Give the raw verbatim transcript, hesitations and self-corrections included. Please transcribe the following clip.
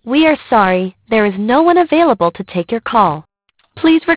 We are sorry, there is no one available to take your call. Please